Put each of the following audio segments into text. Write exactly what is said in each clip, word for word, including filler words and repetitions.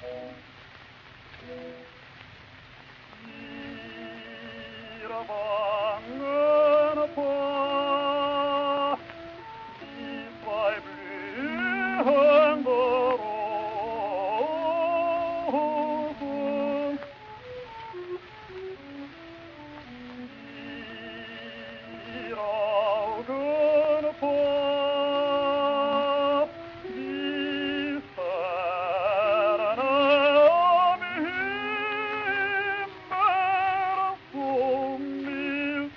Ihre Wangen vor, die zwei blühende Rosen. Ihre Augen vor, die Sterne am Himmel so mild.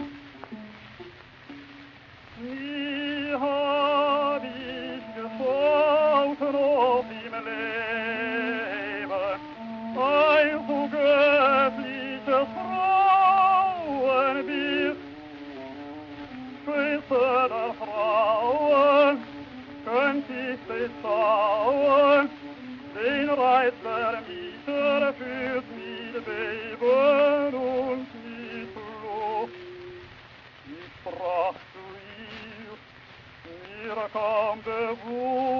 Nie hab ich geschaut noch im Leben ein so göttliches Frauenbild. Schönste der Frauen könnt ich beschauen, den Reiz der Mieter führt mit Beben und mit Fluch. Ich sprach zu ihr, mir kam der Wunsch,